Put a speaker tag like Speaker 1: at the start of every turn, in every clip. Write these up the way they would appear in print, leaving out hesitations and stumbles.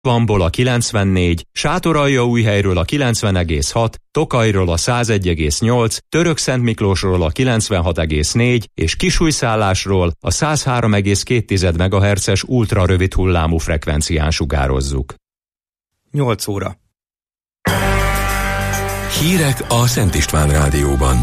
Speaker 1: Vanból a 94, Sátoraljaújhelyről a 90,6, Tokajról a 101,8, Törökszentmiklósról a 96,4 és Kisújszállásról a 103,2 MHz-es ultrarövid hullámú frekvencián sugározzuk.
Speaker 2: 8 óra.
Speaker 3: Hírek a Szent István Rádióban.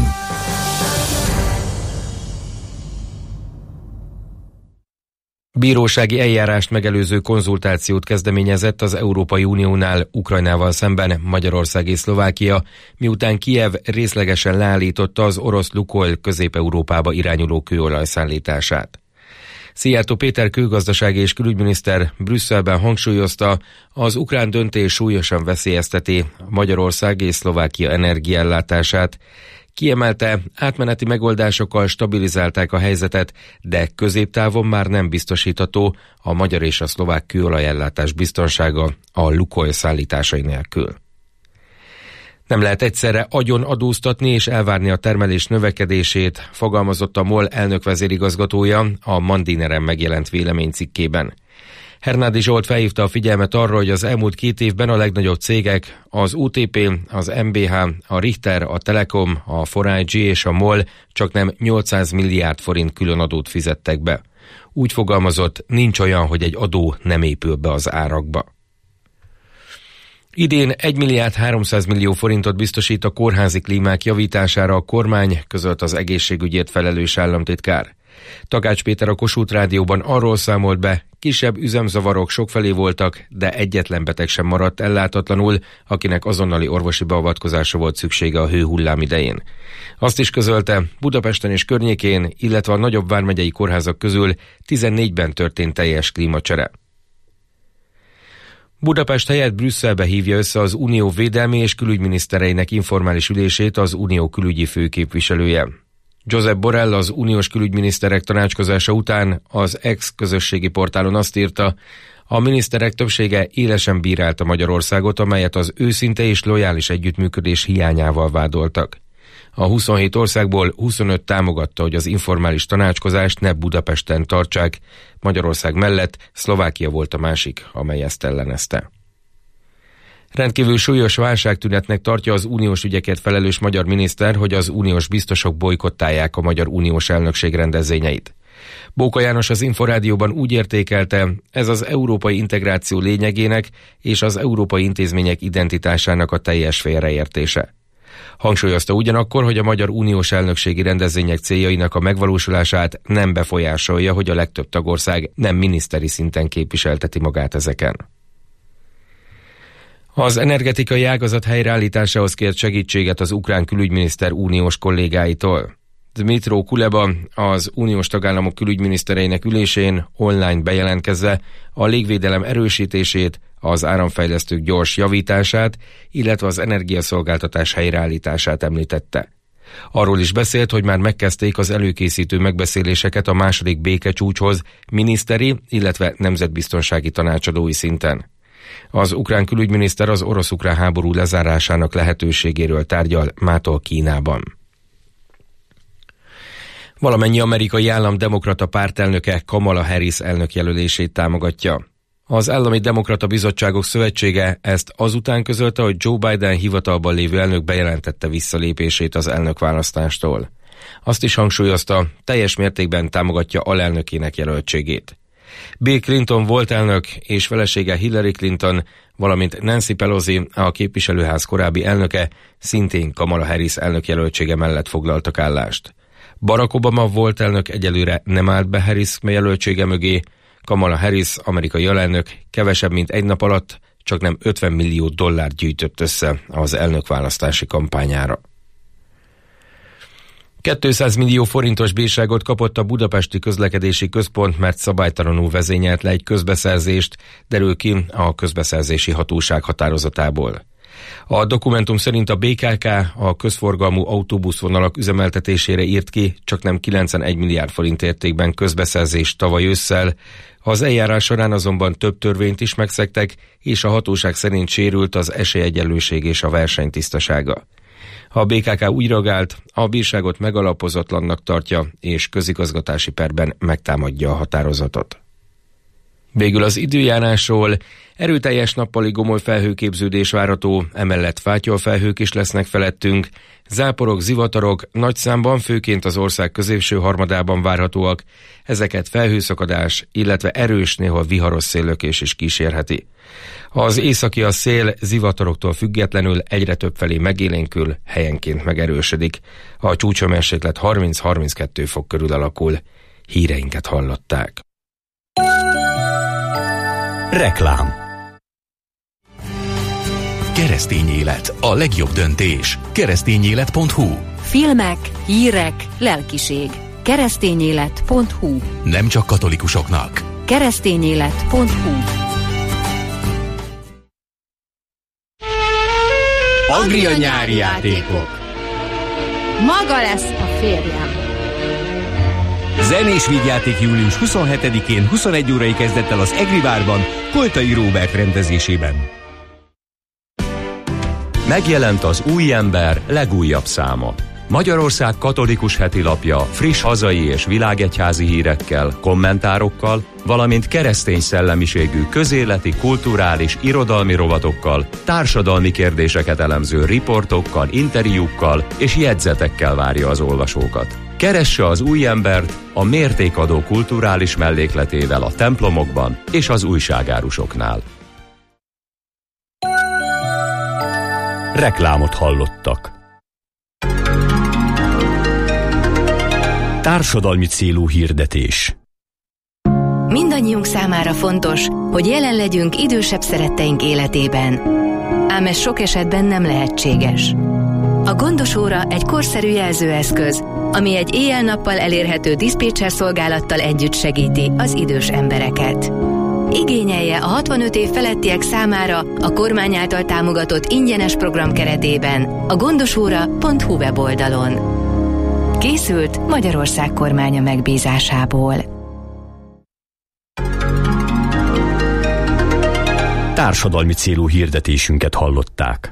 Speaker 4: Bírósági eljárást megelőző konzultációt kezdeményezett az Európai Uniónál Ukrajnával szemben Magyarország és Szlovákia, miután Kijev részlegesen leállította az orosz Lukoil Közép-Európába irányuló kőolaj-szállítását. Szijjártó Péter külgazdasági és külügyminiszter Brüsszelben hangsúlyozta, az ukrán döntés súlyosan veszélyezteti Magyarország és Szlovákia energiaellátását. Kiemelte, átmeneti megoldásokkal stabilizálták a helyzetet, de középtávon már nem biztosítható a magyar és a szlovák kőolajellátás biztonsága a Lukoil szállításai nélkül. Nem lehet egyszerre agyon adóztatni és elvárni a termelés növekedését, fogalmazott a MOL elnök-vezérigazgatója a Mandineren megjelent véleménycikkében. Hernádi Zsolt felhívta a figyelmet arra, hogy az elmúlt 2 évben a legnagyobb cégek, az UTP, az MBH, a Richter, a Telekom, a 4IG és a MOL csaknem 800 milliárd forint különadót fizettek be. Úgy fogalmazott, nincs olyan, hogy egy adó nem épül be az árakba. Idén 1 milliárd 300 millió forintot biztosít a kórházi klímák javítására a kormány, közölt az egészségügyért felelős államtitkár. Takács Péter a Kossuth Rádióban arról számolt be, kisebb üzemzavarok sokfelé voltak, de egyetlen beteg sem maradt ellátatlanul, akinek azonnali orvosi beavatkozásra volt szüksége a hőhullám idején. Azt is közölte, Budapesten és környékén, illetve a nagyobb vármegyei kórházak közül 14-ben történt teljes klímacsere. Budapest helyett Brüsszelbe hívja össze az Unió védelmi és külügyminisztereinek informális ülését az Unió külügyi főképviselője. Josep Borrell az uniós külügyminiszterek tanácskozása után az ex-közösségi portálon azt írta, a miniszterek többsége élesen bírálta Magyarországot, amelyet az őszinte és lojális együttműködés hiányával vádoltak. A 27 országból 25 támogatta, hogy az informális tanácskozást ne Budapesten tartsák, Magyarország mellett Szlovákia volt a másik, amely ezt ellenezte. Rendkívül súlyos válságtünetnek tartja az uniós ügyeket felelős magyar miniszter, hogy az uniós biztosok bojkottálják a magyar uniós elnökség rendezvényeit. Bóka János az Inforádióban úgy értékelte, ez az európai integráció lényegének és az európai intézmények identitásának a teljes félreértése. Hangsúlyozta ugyanakkor, hogy a magyar uniós elnökségi rendezvények céljainak a megvalósulását nem befolyásolja, hogy a legtöbb tagország nem miniszteri szinten képviselteti magát ezeken. Az energetikai ágazat helyreállításához kért segítséget az ukrán külügyminiszter uniós kollégáitól. Dmytro Kuleba az uniós tagállamok külügyminisztereinek ülésén online bejelentkezve a légvédelem erősítését, az áramfejlesztők gyors javítását, illetve az energiaszolgáltatás helyreállítását említette. Arról is beszélt, hogy már megkezdték az előkészítő megbeszéléseket a második békecsúcshoz miniszteri, illetve nemzetbiztonsági tanácsadói szinten. Az ukrán külügyminiszter az orosz-ukrán háború lezárásának lehetőségéről tárgyal mától Kínában. Valamennyi amerikai állam demokrata pártelnöke Kamala Harris elnökjelölését támogatja. Az Állami Demokrata Bizottságok Szövetsége ezt azután közölte, hogy Joe Biden hivatalban lévő elnök bejelentette visszalépését az elnökválasztástól. Azt is hangsúlyozta, teljes mértékben támogatja alelnökének jelöltségét. Bill Clinton volt elnök és felesége Hillary Clinton, valamint Nancy Pelosi, a képviselőház korábbi elnöke, szintén Kamala Harris elnökjelöltsége mellett foglaltak állást. Barack Obama volt elnök egyelőre nem állt be Harris jelöltsége mögé, Kamala Harris, amerikai alelnök kevesebb mint egy nap alatt csaknem $50 millió gyűjtött össze az elnökválasztási kampányára. 200 millió forintos bírságot kapott a Budapesti Közlekedési Központ, mert szabálytalanul vezényelt le egy közbeszerzést, derül ki a közbeszerzési hatóság határozatából. A dokumentum szerint a BKK a közforgalmú autóbuszvonalak üzemeltetésére írt ki csaknem 91 milliárd forint értékben közbeszerzést tavaly ősszel, az eljárás során azonban több törvényt is megszegtek, és a hatóság szerint sérült az esélyegyenlőség és a verseny tisztasága. A BKK úgy reagált, a bírságot megalapozatlannak tartja, és közigazgatási perben megtámadja a határozatot. Végül az időjárásról: erőteljes nappali gomoly felhőképződés várható, emellett fátyolfelhők is lesznek felettünk, záporok, zivatarok nagy számban főként az ország középső harmadában várhatóak, ezeket felhőszakadás, illetve erős, néhol viharos széllökés is kísérheti. Az északi a szél zivatoroktól függetlenül egyre több felé megélénkül, helyenként megerősödik. A csúcshőmérséklet 30-32 fok körül alakul. Híreinket hallották.
Speaker 3: Reklám. Keresztény élet, a legjobb döntés. Keresztényélet.hu.
Speaker 5: Filmek, hírek, lelkiség. Keresztényélet.hu.
Speaker 3: Nem csak katolikusoknak.
Speaker 5: Keresztényélet.hu.
Speaker 6: Anglia nyári játékok. Maga lesz a férjem.
Speaker 7: Zenés vígjáték július 27-én 21 órai kezdett el az Egri várban, Koltai Róbert rendezésében.
Speaker 1: Megjelent az Új Ember legújabb száma. Magyarország katolikus hetilapja friss hazai és világegyházi hírekkel, kommentárokkal, valamint keresztény szellemiségű közéleti, kulturális, irodalmi rovatokkal, társadalmi kérdéseket elemző riportokkal, interjúkkal és jegyzetekkel várja az olvasókat. Keresse az Új Embert a mértékadó kulturális mellékletével a templomokban és az újságárusoknál.
Speaker 7: Reklámot hallottak. Társadalmi célú hirdetés.
Speaker 5: Mindannyiunk számára fontos, hogy jelen legyünk idősebb szeretteink életében. Ám ez sok esetben nem lehetséges. A gondosóra egy korszerű jelzőeszköz, ami egy éjjel-nappal elérhető diszpécser szolgálattal együtt segíti az idős embereket. Igényelje a 65 év felettiek számára a kormány által támogatott ingyenes program keretében a gondosóra.hu weboldalon. Készült Magyarország kormánya megbízásából.
Speaker 7: Társadalmi célú hirdetésünket hallották.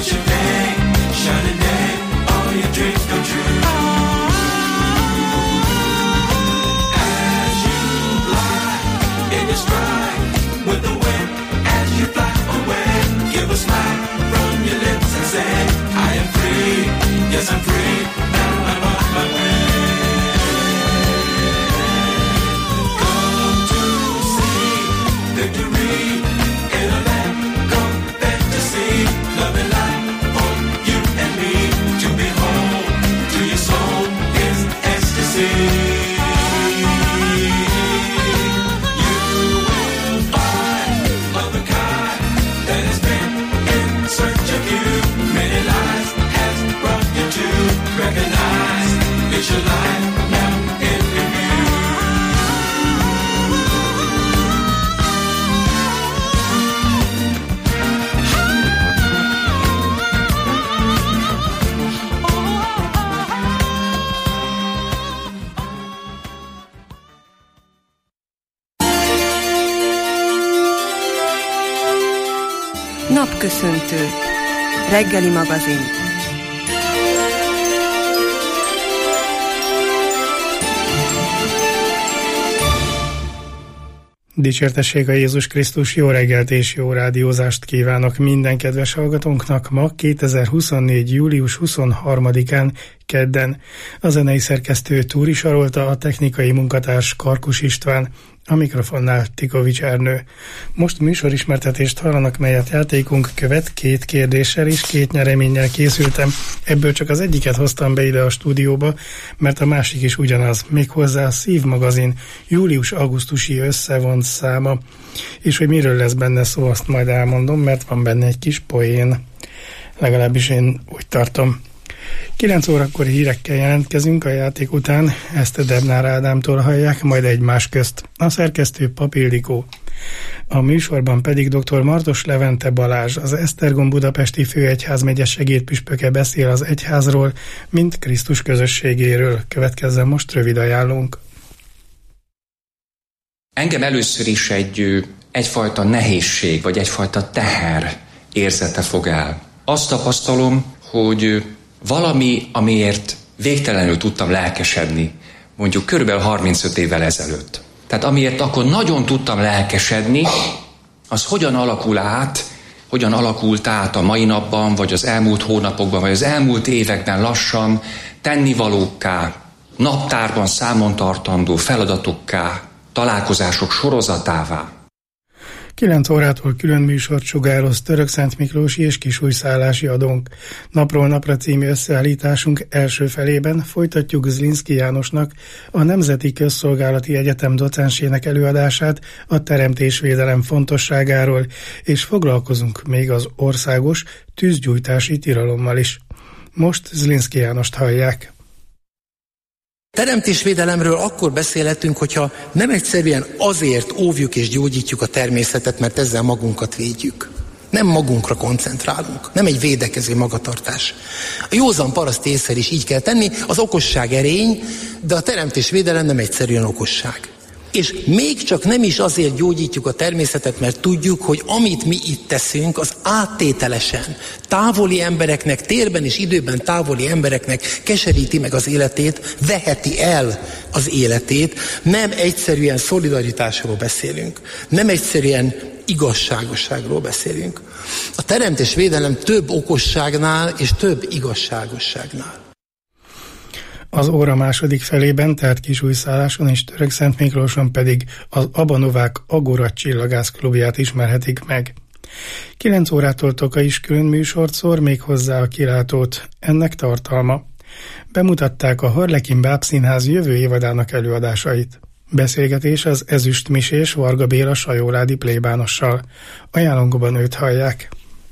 Speaker 8: Napköszöntő. Reggeli magazin.
Speaker 2: Dicsértessége Jézus Krisztus, jó reggelt és jó rádiózást kívánok minden kedves hallgatónknak ma 2024. július 23-án kedden. A zenei szerkesztő Túri Sarolta, a technikai munkatárs Karkus István, a mikrofonnál Tikovics Ernő. Most műsorismertetést hallanak, melyet játékunk követ. 2 kérdéssel és 2 nyereménnyel készültem. Ebből csak az egyiket hoztam be ide a stúdióba, mert a másik is ugyanaz, méghozzá a Szív magazin július-augusztusi összevont száma. És hogy miről lesz benne szó, azt majd elmondom, mert van benne egy kis poén. Legalábbis én úgy tartom. 9 órakor hírekkel jelentkezünk, a játék után ezt Debnár Ádámtól hallják, majd egymás közt. A szerkesztő Pap Ildikó. A műsorban pedig dr. Martos Levente Balázs, az Esztergom budapesti főegyházmegye segédpüspöke beszél az egyházról, mint Krisztus közösségéről. Következzen most rövid ajánlónk.
Speaker 9: Engem először is egyfajta nehézség, vagy egyfajta teher érzete fog el. Azt tapasztalom, hogy valami, amiért végtelenül tudtam lelkesedni, mondjuk körülbelül 35 évvel ezelőtt. Tehát amiért akkor nagyon tudtam lelkesedni, az hogyan alakult át a mai napban, vagy az elmúlt hónapokban, vagy az elmúlt években lassan tennivalókká, naptárban számon tartandó feladatokká, találkozások sorozatává.
Speaker 2: 9 órától külön műsort sugároz Török Szent Miklósi és Kisújszállási adónk. Napról napra című összeállításunk első felében folytatjuk Zlinszky Jánosnak, a Nemzeti Közszolgálati Egyetem docensének előadását a teremtésvédelem fontosságáról, és foglalkozunk még az országos tűzgyújtási tilalommal is. Most Zlinszky Jánost hallják.
Speaker 10: Teremtésvédelemről akkor beszélhetünk, hogyha nem egyszerűen azért óvjuk és gyógyítjuk a természetet, mert ezzel magunkat védjük. Nem magunkra koncentrálunk, nem egy védekező magatartás. A józan paraszt ésszel is így kell tenni, az okosság erény, de a teremtésvédelem nem egyszerűen okosság. És még csak nem is azért gyógyítjuk a természetet, mert tudjuk, hogy amit mi itt teszünk, az áttételesen távoli embereknek, térben és időben távoli embereknek keseríti meg az életét, veheti el az életét. Nem egyszerűen szolidaritásról beszélünk, nem egyszerűen igazságosságról beszélünk. A teremtésvédelem több okosságnál és több igazságosságnál.
Speaker 2: Az óra második felében, tehát Kisújszálláson és Török Szent Miklóson pedig az Abanovák Agora Csillagász Klubját ismerhetik meg. 9 órától Toka is külön műsort szór, még hozzá a Kilátót. Ennek tartalma. Bemutatták a Harlekin Bábszínház jövő évadának előadásait. Beszélgetés az ezüstmisés Varga Béla sajóládi plébánossal. Ajánlónkban őt hallják.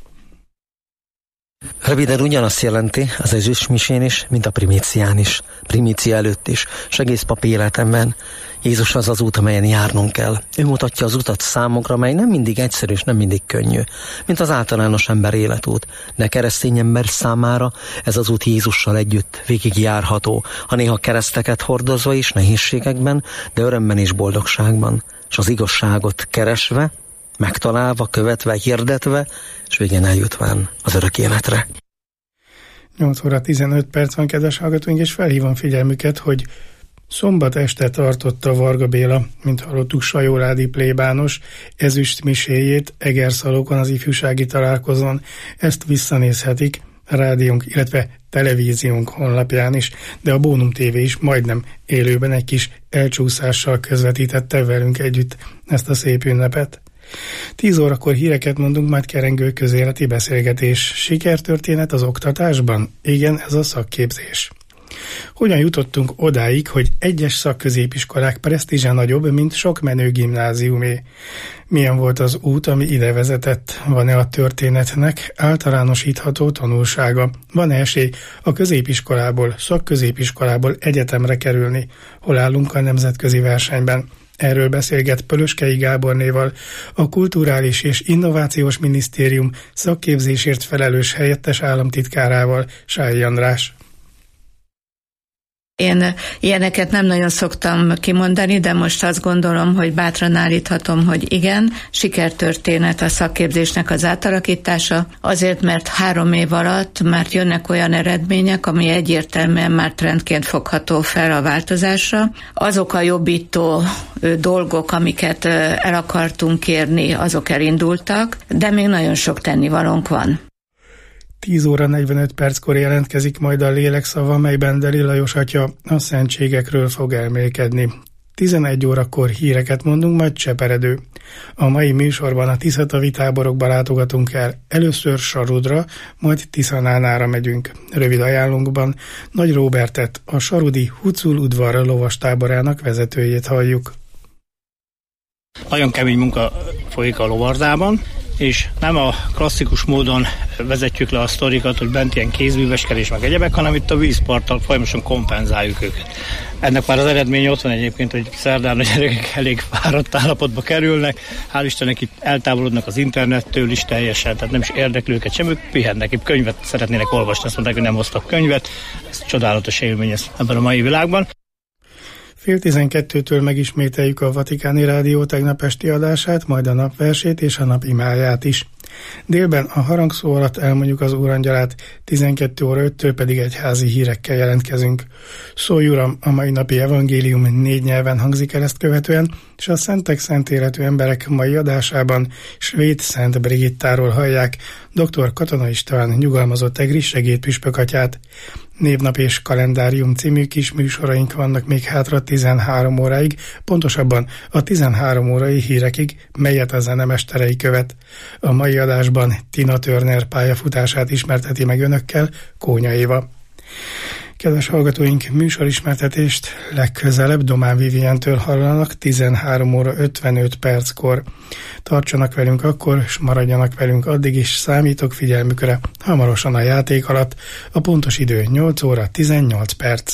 Speaker 11: Röviden ugyanazt jelenti az ezüstmisén is, mint a primícián is, primícia előtt is, és egész papi életemben. Jézus az az út, amelyen járnunk kell. Ő mutatja az utat számunkra, mely nem mindig egyszerű és nem mindig könnyű, mint az általános ember életút. De keresztény ember számára ez az út Jézussal együtt végig járható, ha néha kereszteket hordozva is nehézségekben, de örömben és boldogságban, és az igazságot keresve, megtalálva, követve, hirdetve, és végén eljutván az örök életre.
Speaker 2: 8 óra 15 perc van, kedves hallgatóink, és felhívom figyelmüket, hogy szombat este tartotta Varga Béla, mint hallottuk, sajórádi plébános ezüstmiséjét Egerszalókon az ifjúsági találkozón. Ezt visszanézhetik a rádiónk, illetve televíziónk honlapján is, de a Bónum TV is majdnem élőben egy kis elcsúszással közvetítette velünk együtt ezt a szép ünnepet. 10 órakor híreket mondunk, majd kerengő közéleti beszélgetés. Sikertörténet az oktatásban? Igen, ez a szakképzés. Hogyan jutottunk odáig, hogy egyes szakközépiskolák presztízse nagyobb, mint sok menő gimnáziumé? Milyen volt az út, ami ide vezetett? Van-e a történetnek általánosítható tanulsága? Van-e esély a középiskolából, szakközépiskolából egyetemre kerülni? Hol állunk a nemzetközi versenyben? Erről beszélget Pölöskei Gábornéval, a Kulturális és Innovációs Minisztérium szakképzésért felelős helyettes államtitkárával, Sályi András.
Speaker 12: Én ilyeneket nem nagyon szoktam kimondani, de most azt gondolom, hogy bátran állíthatom, hogy igen, sikertörténet a szakképzésnek az átalakítása, azért, mert 3 év alatt már jönnek olyan eredmények, ami egyértelműen már trendként fogható fel a változásra. Azok a jobbító dolgok, amiket el akartunk érni, azok elindultak, de még nagyon sok tennivalónk van.
Speaker 2: 10 óra 45 perckor jelentkezik majd a lélekszava, melyben Deli Lajos atya a szentségekről fog elmélkedni. 11 órakor híreket mondunk, majd cseperedő. A mai műsorban a Tiszatavi táborokba látogatunk el. Először Sarudra, majd Tiszanánára megyünk. Rövid ajánlónkban Nagy Róbertet, a sarudi Hucul udvar lovastáborának vezetőjét halljuk.
Speaker 13: Nagyon kemény munka folyik a lovardában, és nem a klasszikus módon vezetjük le a sztorikat, hogy bent ilyen kézműveskedés meg egyebek, hanem itt a vízparttal folyamatosan kompenzáljuk őket. Ennek már az eredménye ott van egyébként, hogy szerdán a gyerekek elég fáradt állapotba kerülnek, hál' Istennek itt eltávolodnak az internettől is teljesen, tehát nem is érdekli őket sem, ők pihennek, épp könyvet szeretnének olvasni, azt mondták, hogy nem hoztak könyvet, ez csodálatos élmény ez ebben a mai világban. 11:30-től megismételjük a Vatikáni Rádió tegnap esti adását, majd a napversét és a napimáját is. Délben a harangszó alatt elmondjuk az Úrangyalát, 12 óra 5-től pedig egyházi hírekkel jelentkezünk. Szólj Uram, a mai napi evangélium 4 nyelven hangzik el ezt követően, és a Szentek Szentéletű Emberek mai adásában Svéd Szent Brigittáról hallják dr. Katona István nyugalmazott egri segédpüspök atyát. Névnap és kalendárium című kis műsoraink vannak még hátra 13 óráig, pontosabban a 13 órai hírekig, melyet a zenemesterei követ. A mai adásban Tina Turner pályafutását ismerteti meg önökkel Kónya Éva. Kedves hallgatóink, műsorismertetést legközelebb Domán Vivientől hallanak 13 óra 55 perckor. Tartsanak velünk akkor, és maradjanak velünk addig is, számítok figyelmükre. Hamarosan a játék alatt, a pontos idő 8 óra 18 perc.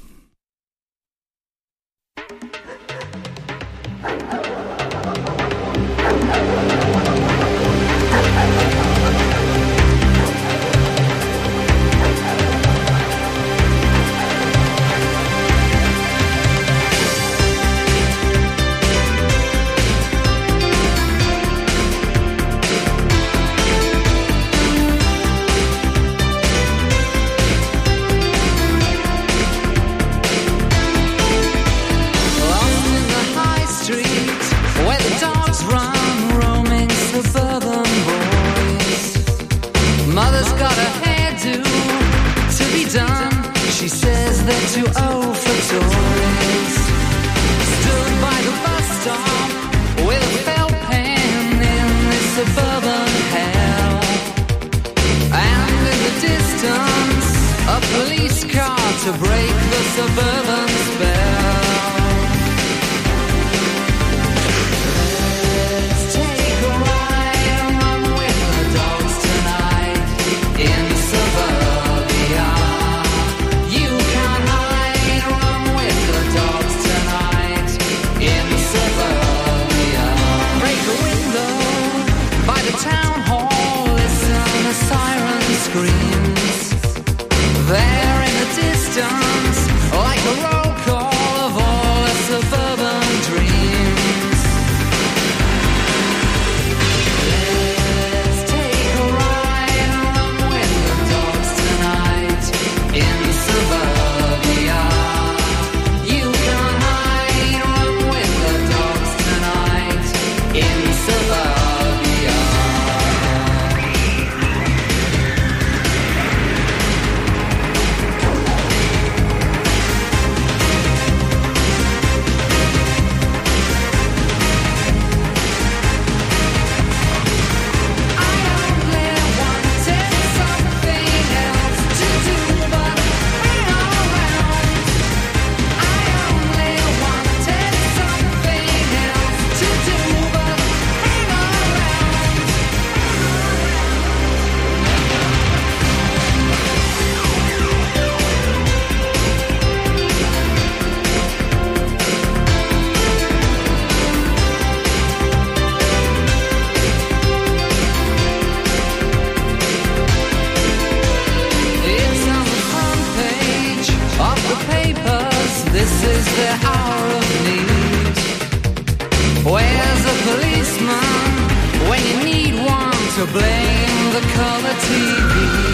Speaker 14: To break the suburban spell. Let's take a ride and run with the dogs tonight in suburbia. You can't hide, run with the dogs tonight in suburbia. Break a window by the town hall, listen a siren screams. There in the distance, like a roll call could blame the color TV.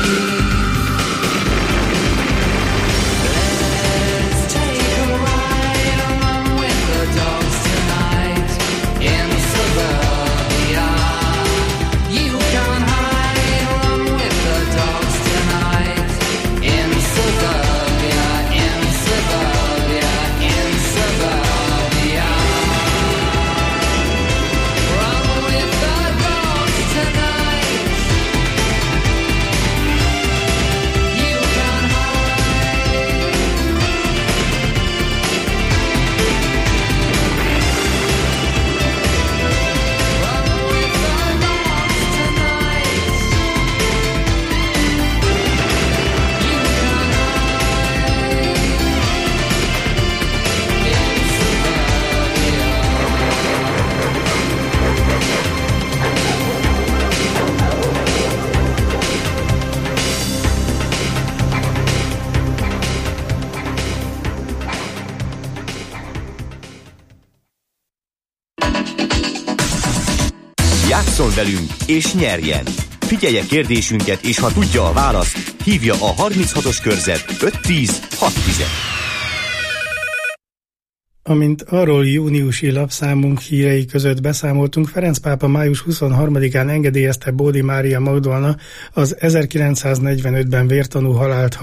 Speaker 14: Let's take a ride along with the dogs tonight in suburbia. You can hide along with the dogs tonight in suburbia, in suburbia, in suburbia. Run with the dogs tonight. You can hide. Run with the dogs tonight. You can hide in suburbia.
Speaker 7: Játsszon velünk és nyerjen! Figyelje kérdésünket, és ha tudja a választ, hívja a 36-os körzet 510 610.
Speaker 2: Amint arról júniusi lapszámunk hírei között beszámoltunk, Ferenc pápa május 23-án engedélyezte Bódi Mária Magdolna az 1945-ben vértanú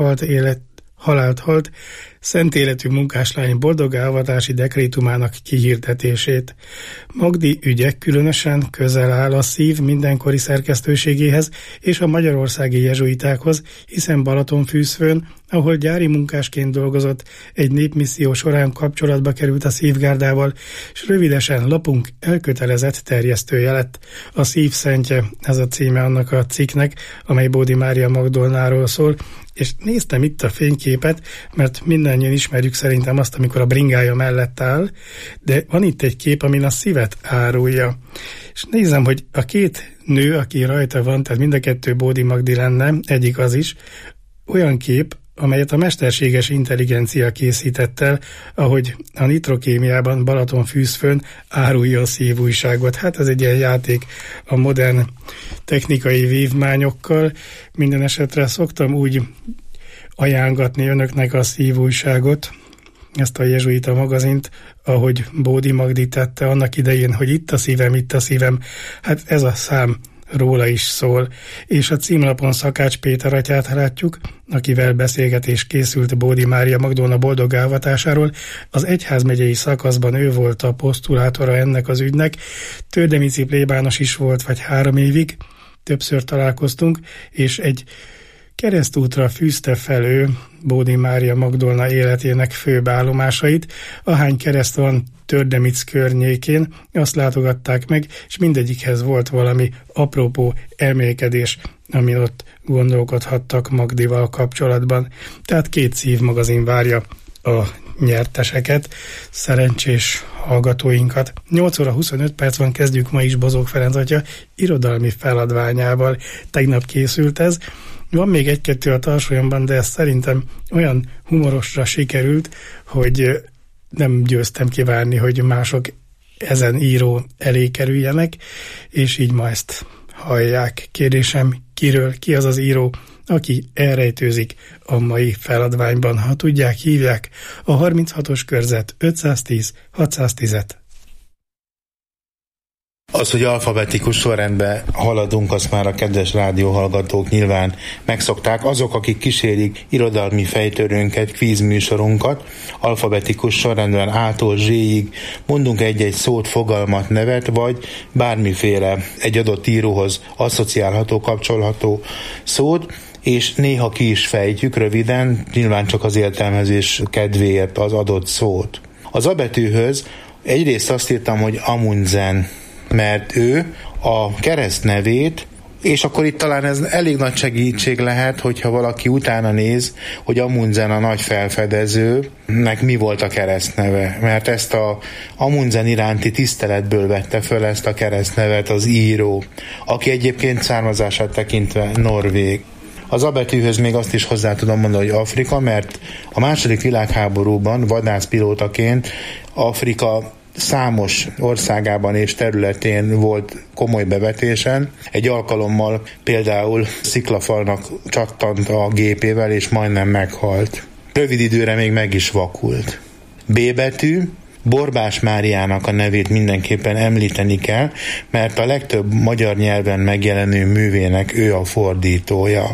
Speaker 2: halált halt, szent életű munkáslány boldoggá avatási dekrétumának kihirdetését. Magdi ügye különösen közel áll a szív mindenkori szerkesztőségéhez és a magyarországi jezsuitákhoz, hiszen Balatonfűszfőn, ahol gyári munkásként dolgozott, egy népmisszió során kapcsolatba került a szívgárdával, és rövidesen lapunk elkötelezett terjesztője lett. A szív szentje, ez a címe annak a cikknek, amely Bódi Mária Magdolnáról szól, és néztem itt a fényképet, mert mindannyian ismerjük szerintem azt, amikor a bringája mellett áll, de van itt egy kép, amin a szívet árulja. És nézem, hogy a két nő, aki rajta van, tehát mind a kettő Bódi Magdi lenne, egyik az is, olyan kép, amelyet a mesterséges intelligencia készített el, ahogy a Nitrokémiában Balatonfűszfőn árulja a szívújságot. Hát ez egy ilyen játék a modern technikai vívmányokkal. Minden esetre szoktam úgy ajánlatni önöknek a szívújságot, ezt a jezsuita magazint, ahogy Bódi Magdi tette annak idején, hogy itt a szívem. Hát ez a szám róla is szól, és a címlapon Szakács Péter atyát látjuk, akivel beszélgetés készült Bódi Mária Magdolna boldoggá avatásáról. Az egyházmegyei szakaszban ő volt a posztulátora ennek az ügynek, Tődemici plébános is volt, vagy 3 évig, többször találkoztunk, és egy keresztútra fűzte fel ő Bódi Mária Magdolna életének főbb állomásait. Ahány kereszt van Tördemic környékén, azt látogatták meg, és mindegyikhez volt valami apropó elmélkedés, amin ott gondolkodhattak Magdival kapcsolatban. Tehát 2 szív magazin várja a nyerteseket, szerencsés hallgatóinkat. 8 óra 25 perc van, kezdjük ma is Bozók Ferenc atya irodalmi feladványával. Tegnap készült ez. Van még 1-2 a tarsolyomban, de ez szerintem olyan humorosra sikerült, hogy nem győztem kivárni, hogy mások ezen író elé kerüljenek, és így ma ezt hallják. Kérdésem, ki az az író, aki elrejtőzik a mai feladványban? Ha tudják, hívják a 36-os körzet 510 610-et.
Speaker 15: Az, hogy alfabetikus sorrendben haladunk, azt már a kedves rádióhallgatók nyilván megszokták. Azok, akik kísérik irodalmi fejtörőnket, kvízműsorunkat, alfabetikus sorrendben A-tól Z-ig mondunk egy-egy szót, fogalmat, nevet, vagy bármiféle egy adott íróhoz asszociálható, kapcsolható szót, és néha ki is fejtjük röviden, nyilván csak az értelmezés kedvéért az adott szót. Az A betűhöz egyrészt azt írtam, hogy Amundsen, mert ő a keresztnevét, és akkor itt talán ez elég nagy segítség lehet, hogyha valaki utána néz, hogy Amundsen a nagy felfedezőnek mi volt a keresztneve, mert ezt a Amundsen iránti tiszteletből vette föl ezt a keresztnevet az író, aki egyébként származását tekintve norvég. Az A betűhöz még azt is hozzá tudom mondani, hogy Afrika, mert a II. Világháborúban vadászpilótaként Afrika számos országában és területén volt komoly bevetésen. Egy alkalommal például sziklafalnak csattant a gépével, és majdnem meghalt. Rövid időre még meg is vakult. B betű. Borbás Máriának a nevét mindenképpen említeni kell, mert a legtöbb magyar nyelven megjelenő művének ő a fordítója.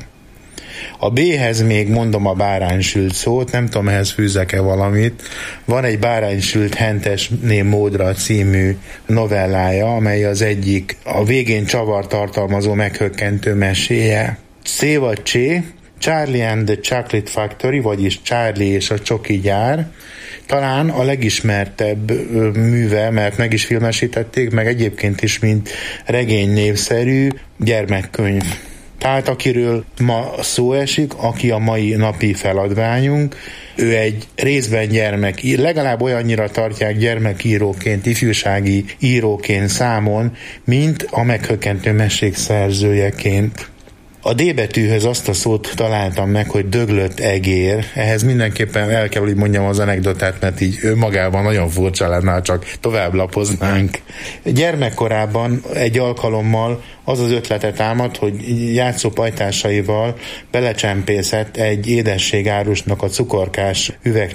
Speaker 15: A B-hez még mondom a Báránysült szót, nem tudom, ehhez fűzek-e valamit. Van egy Báránysült Hentesné Módra című novellája, amely az egyik a végén csavar tartalmazó meghökkentő meséje. C vagy C, Charlie and the Chocolate Factory, vagyis Charlie és a csoki gyár, talán a legismertebb műve, mert meg is filmesítették, meg egyébként is, mint regény népszerű gyermekkönyv. Tehát akiről ma szó esik, aki a mai napi feladványunk, ő egy részben legalább olyannyira tartják gyermekíróként, ifjúsági íróként számon, mint a meghökkentő mesék szerzőjeként. A D betűhöz azt a szót találtam meg, hogy döglött egér. Ehhez mindenképpen el kell, hogy mondjam az anekdotát, mert így önmagában nagyon furcsa lenne, csak tovább lapoznánk. Gyermekkorában egy alkalommal az az ötlete támad, hogy játszópajtásaival belecsempészett egy édességárusnak a cukorkás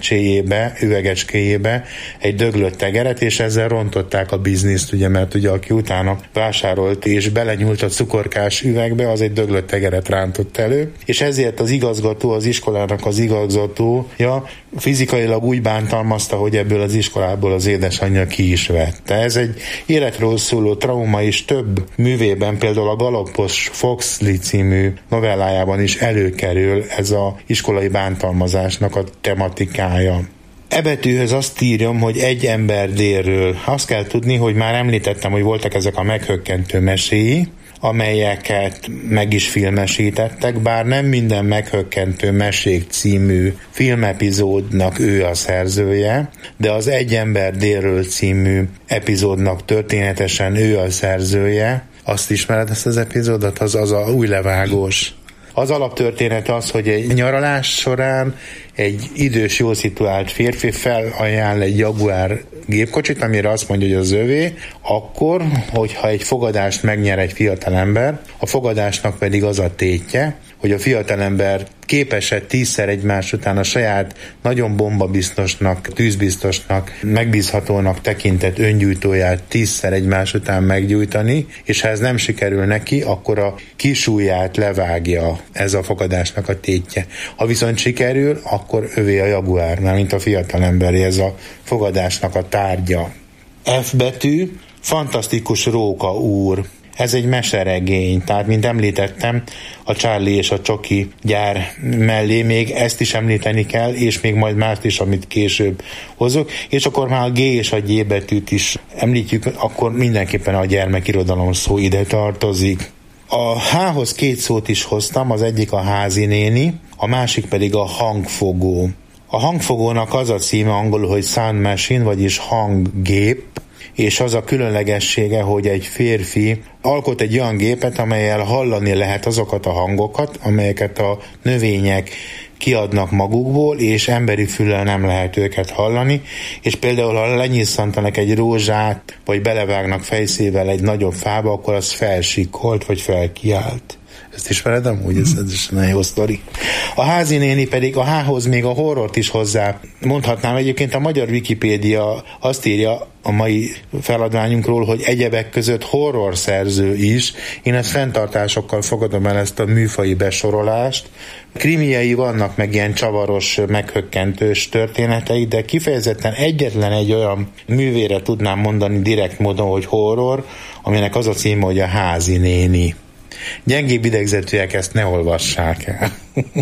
Speaker 15: üvegecskéjébe egy döglött egeret, és ezzel rontották a bizniszt, ugye, mert ugye aki utána vásárolt és belenyúlt a cukorkás üvegbe, az egy döglött egeret rántott elő, és ezért az igazgató, az iskolának az igazgatója fizikailag úgy bántalmazta, hogy ebből az iskolából az édesanyja ki is vette. Ez egy életről szóló trauma is több művében, például a Galapos Foxley című novellájában is előkerül ez a iskolai bántalmazásnak a tematikája. E betűhöz azt írjam, hogy egy ember délről. Azt kell tudni, hogy már említettem, hogy voltak ezek a meghökkentő meséi, amelyeket meg is filmesítettek, bár nem minden meghökkentő mesék című filmepizódnak ő a szerzője, de az Egy ember délről című epizódnak történetesen ő a szerzője. Azt ismered, ezt az epizódot? Az a új levágós. Az alaptörténet az, hogy egy nyaralás során egy idős, jól szituált férfi felajánl egy Jaguar gépkocsit, amire azt mondja, hogy az övé, akkor, hogyha egy fogadást megnyer egy fiatalember, a fogadásnak pedig az a tétje, hogy a fiatalember képes-e 10-szer egymás után a saját nagyon bombabiztosnak, tűzbiztosnak, megbízhatónak tekintett öngyújtóját 10-szer egymás után meggyújtani, és ha ez nem sikerül neki, akkor a kisujját levágja, ez a fogadásnak a tétje. Ha viszont sikerül, akkor övé a Jaguar, mint a fiatalemberé, ez a fogadásnak a tárgya. F betű, Fantasztikus Róka úr. Ez egy meseregény, tehát mint említettem, a Charlie és a csoki gyár mellé még ezt is említeni kell, és még majd mást is, amit később hozok, és akkor már a G és a G betűt is említjük, akkor mindenképpen a gyermekirodalom szó ide tartozik. A H-hoz két szót is hoztam, az egyik a házi néni, a másik pedig a hangfogó. A hangfogónak az a címe angolul, hogy sound machine, vagyis hanggép, és az a különlegessége, hogy egy férfi alkot egy olyan gépet, amellyel hallani lehet azokat a hangokat, amelyeket a növények kiadnak magukból, és emberi füllel nem lehet őket hallani, és például ha lenyisszantanak egy rózsát, vagy belevágnak fejszével egy nagyobb fába, akkor az felsikolt, vagy felkiált. Ezt ismered amúgy? Ez is nagyon jó sztori. A házi néni pedig a H-hoz még a horrort is hozzá mondhatnám. Egyébként a magyar Wikipédia azt írja a mai feladványunkról, hogy egyebek között horror szerző is. Én ezt fenntartásokkal fogadom el, ezt a műfaji besorolást. Krimiei vannak, meg ilyen csavaros, meghökkentős történetei, de kifejezetten egyetlen egy olyan művére tudnám mondani direkt módon, hogy horror, aminek az a címe, hogy a házi néni. Gyengébb idegzetűek ezt ne olvassák el.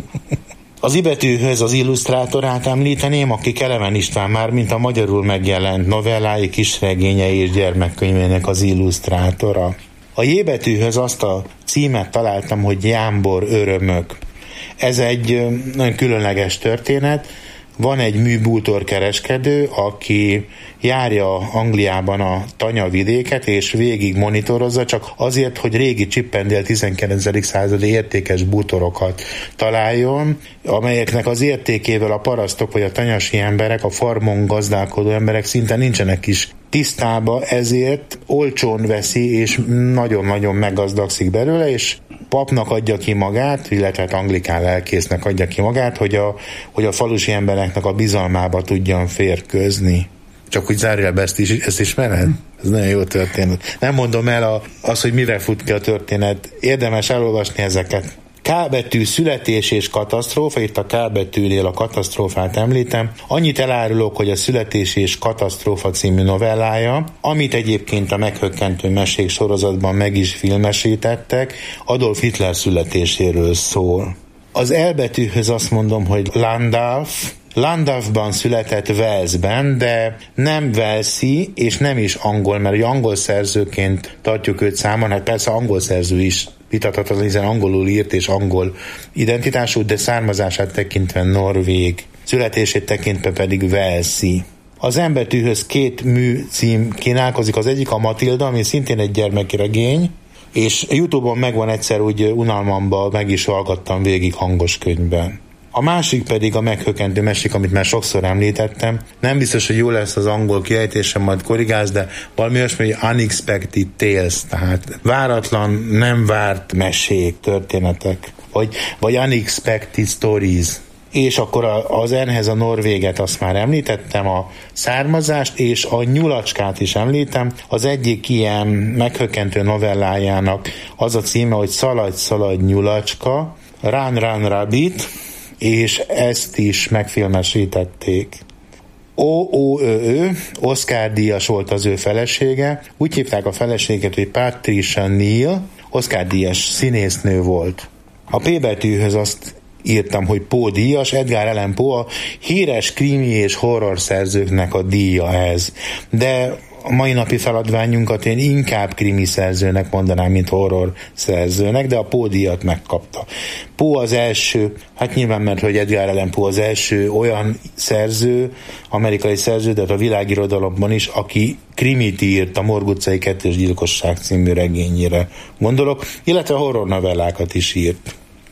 Speaker 15: Az I-betűhöz az illusztrátorát említeném, aki Kelemen István már, mint a magyarul megjelent novellái, kisregényei és gyermekkönyvének az illusztrátora. A J-betűhöz azt a címet találtam, hogy Jámbor örömök. Ez egy nagyon különleges történet. van egy műbútorkereskedő, aki járja Angliában a tanyavidéket, és végig monitorozza, csak azért, hogy régi Chippendale 19. századi értékes bútorokat találjon, amelyeknek az értékével a parasztok vagy a tanyasi emberek, a farmon gazdálkodó emberek szinte nincsenek is tisztába, ezért olcsón veszi, és nagyon-nagyon meggazdagszik belőle, és papnak adja ki magát, illetve anglikán lelkésznek adja ki magát, hogy a falusi embereknek a bizalmába tudjon férkőzni. Csak úgy zárjál ezt ismered? Ez nagyon jó történet. Nem mondom el azt, hogy mire fut ki a történet. Érdemes elolvasni ezeket. K betű születés és katasztrófa, itt a K betűnél a katasztrófát említem. Annyit elárulok, hogy a Születés és katasztrófa című novellája, amit egyébként a Meghökkentő mesék sorozatban meg is filmesítettek, Adolf Hitler születéséről szól. Az L betűhöz azt mondom, hogy Landulfban született Walesben, de nem walesi és nem is angol, mert angol szerzőként tartjuk őt számon, hát persze angol szerző is vitathatatlan, hiszen angolul írt és angol identitású, de származását tekintve norvég, születését tekintve pedig walesi. Az M betűhöz 2 műcím kínálkozik, az egyik a Matilda, ami szintén egy gyermeki regény, és YouTube-on megvan egyszer, úgy unalmamban meg is hallgattam végig hangos könyvben. A másik pedig a Meghökkentő mesék, amit már sokszor említettem. Nem biztos, hogy jó lesz az angol kiejtésem, majd korrigálsz, de valami olyasmi, hogy unexpected tales, tehát váratlan, nem várt mesék, történetek, vagy unexpected stories. És akkor az N-hez a norvéget azt már említettem, a származást, és a nyulacskát is említem. Az egyik ilyen meghökkentő novellájának az a címe, hogy Szaladj nyulacska, Run Rabbit, és ezt is megfilmesítették. Oscar-díjas volt az ő felesége, úgy hívták a feleséget, hogy Patricia Neal, Oscar-díjas színésznő volt. A P betűhöz azt írtam, hogy Poe-díjas, Edgar Allan Poe, a híres krimi és horror szerzőknek a díja ez. De a mai napi feladványunkat én inkább krimi szerzőnek mondanám, mint horror szerzőnek, de a Poe-díjat megkapta. Poe az első, hát nyilván mert hogy Edgar Allan Poe az első olyan szerző, amerikai szerző, de a világirodalomban is, aki krimit írt, a Morg utcai 2. gyilkosság című regényére gondolok, illetve horror novellákat is írt.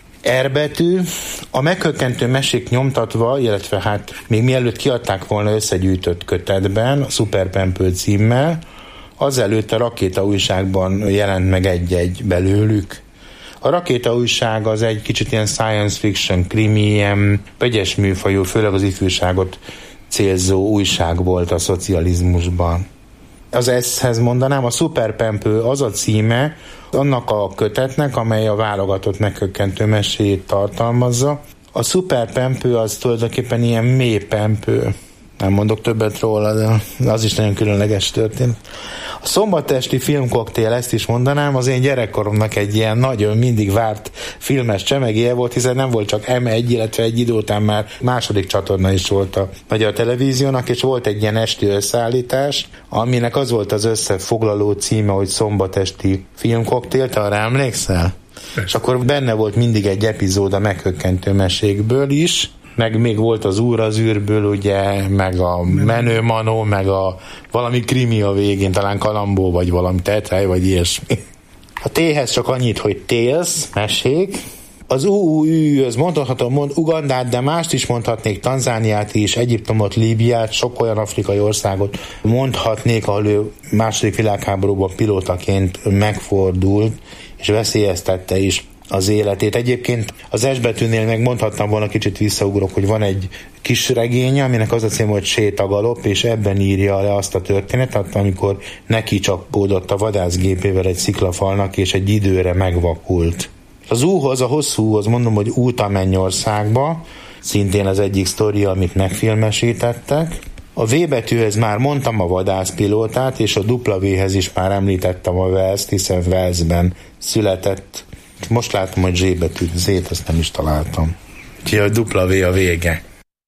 Speaker 15: R betű, a Meghökkentő mesék nyomtatva, illetve hát még mielőtt kiadták volna összegyűjtött kötetben, a Superpempő címmel, azelőtt a Rakéta újságban jelent meg egy-egy belőlük. A Rakéta újság az egy kicsit ilyen science fiction, krimi, ilyen vegyes műfajú, főleg az ifjúságot célzó újság volt a szocializmusban. Az S-hez mondanám, a Superpempő az a címe annak a kötetnek, amely a válogatott meghökkentő meséjét tartalmazza. A Superpempő az tulajdonképpen ilyen mély pempő. Nem mondok többet róla, de az is nagyon különleges történet. A Szombatesti filmkoktél, ezt is mondanám, az én gyerekkoromnak egy ilyen nagyon mindig várt filmes csemegéje volt, hiszen nem volt csak M1, illetve egy idő után már második csatorna is volt a Magyar Televíziónak, és volt egy ilyen esti összeállítás, aminek az volt az összefoglaló címe, hogy Szombatesti filmkoktél, te arra emlékszel? És akkor benne volt mindig egy epizód a meghökkentő mesékből is, meg még volt az Úr az űrből, ugye, meg a Menő Manó, meg a valami krimi a végén, talán Kalambó, vagy valami Tetráj, vagy ilyesmi. A T-hez csak annyit, hogy Tales, mesék. Az UUÜ-höz mondhatom Ugandát, de mást is mondhatnék, Tanzániát is, Egyiptomot, Líbiát, sok olyan afrikai országot mondhatnék, ahol ő második világháborúban pilótaként megfordult, és veszélyeztette is az életét. Egyébként az S betűnél meg mondhattam volna, kicsit visszaugrok, hogy van egy kis regénye, aminek az a cím, hogy Sétagalop, és ebben írja le azt a történetet, amikor neki csapódott a vadászgépével egy sziklafalnak, és egy időre megvakult. Az U-hoz, a hosszú U-hoz mondom, hogy Út a Mennyországba, szintén az egyik sztoria, amit megfilmesítettek. A V betűhez már mondtam a vadászpilótát, és a W-hez is már említettem a Wales-t, hiszen Walesben született. Most látom, hogy Z betű, Z-t azt nem is találtam. Úgyhogy a W a vége.